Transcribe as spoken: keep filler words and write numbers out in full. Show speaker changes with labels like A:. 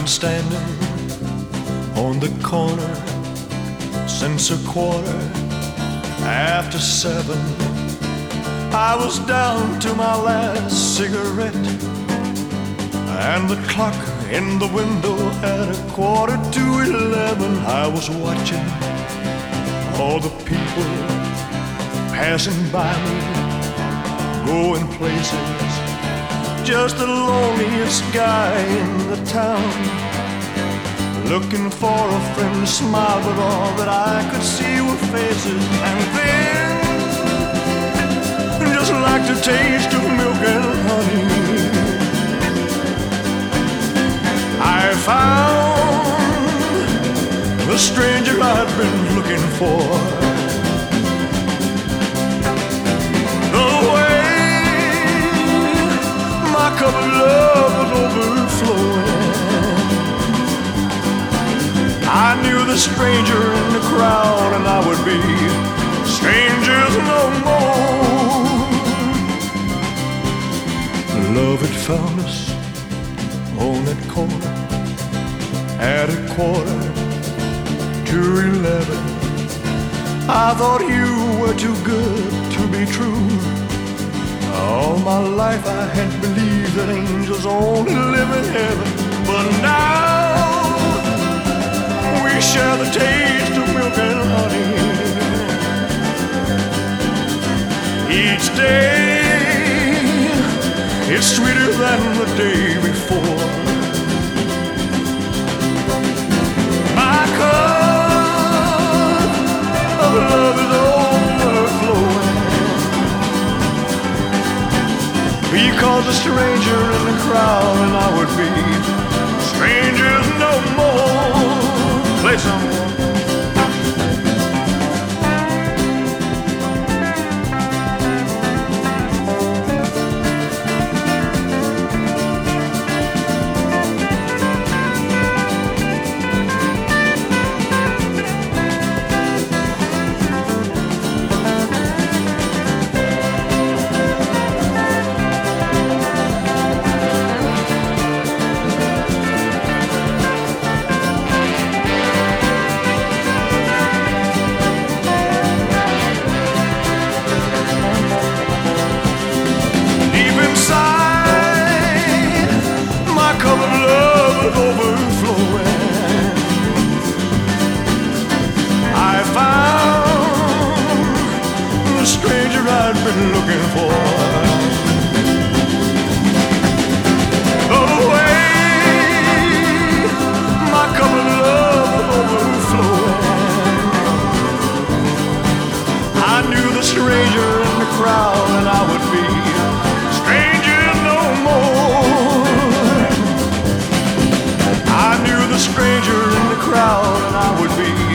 A: been standing on the corner since a quarter after seven. I was down to my last cigarette, and the clock in the window had a quarter to eleven. I was watching all the people passing by me, going places, just the loneliest guy in the town, looking for a friend to smile, but all that I could see were faces. And then, just like the taste of milk and honey, I found the stranger I'd been looking for. The way my cup of love was overflowing, I knew the stranger in the crowd, and I would be strangers no more. Love had found us on that corner at a quarter to eleven. I thought you were too good to be true. All my life I had believed that angels only live in heaven, but now we share the taste of milk and honey. Each day it's sweeter than the day before. My cup of love is overflowing, because a stranger in the crowd and I would be strangers no more. Play some. I'd been looking for. The way my cup of love was overflowing, I knew the stranger in the crowd, and I would be strangers no more. I knew the stranger in the crowd, and I would be